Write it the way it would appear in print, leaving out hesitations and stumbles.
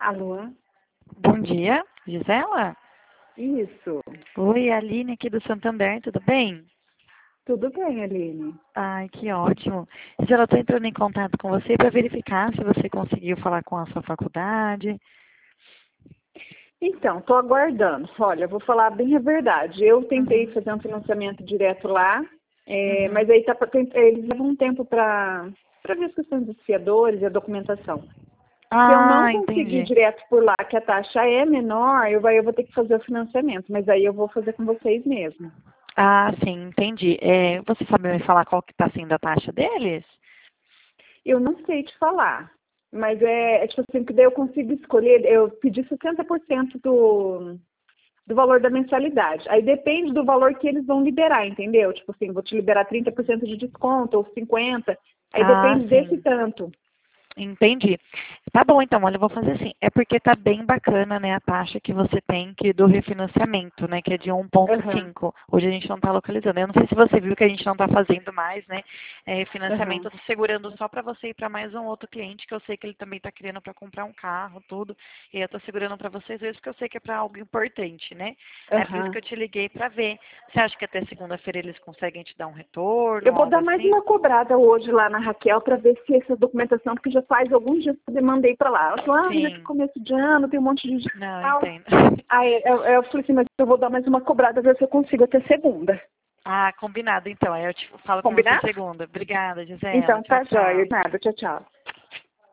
Alô? Bom dia, Gisela? Isso. Oi, Aline aqui do Santander, tudo bem? Tudo bem, Aline? Ai, que ótimo. Gisela, estou entrando em contato com você para verificar se você conseguiu falar com a sua faculdade. Então, estou aguardando. Olha, vou falar bem a verdade. Eu tentei Uhum. fazer um financiamento direto lá, Uhum. mas aí eles levam um tempo para ver as questões dos fiadores e a documentação. Se eu não Ah, conseguir entendi. direto por lá, que a taxa é menor, eu vou ter que fazer o financiamento, mas aí eu vou fazer com vocês mesmo. Ah, sim, entendi. Você sabe me falar qual que está sendo a taxa deles? Eu não sei te falar, mas é tipo assim, que daí eu consigo escolher, eu pedi 60% do valor da mensalidade. Aí depende do valor que eles vão liberar, entendeu? Tipo assim, vou te liberar 30% de desconto ou 50%. Aí Ah, depende desse sim. tanto. Entendi. Tá bom, então, olha, eu vou fazer assim. É porque tá bem bacana, né, a taxa que você tem do refinanciamento, né, que é de Aham, 1,5. Hoje a gente não tá localizando. Eu não sei se você viu que a gente não tá fazendo mais, né, refinanciamento. aham. Eu tô segurando só para você e para mais um outro cliente que eu sei que ele também tá querendo para comprar um carro, tudo. E eu tô segurando para vocês dois porque eu sei que é para algo importante, né? É por isso Aham. que eu te liguei para ver. Você acha que até segunda-feira eles conseguem te dar um retorno, Eu vou algo dar mais assim? uma cobrada hoje lá na Raquel para ver se essa documentação, porque já faz alguns dias que eu mandei para lá. Ela falou, mas é que Sim. começo de ano, tem um monte de gente e Não, tal. entendo. Aí eu falei assim, mas eu vou dar mais uma cobrada, ver se eu consigo até segunda. Ah, combinado então. Aí eu te falo com você Combinado? segunda. Obrigada, Gisela. Então Tchau, tá jóia. tchau. Nada, tchau, tchau.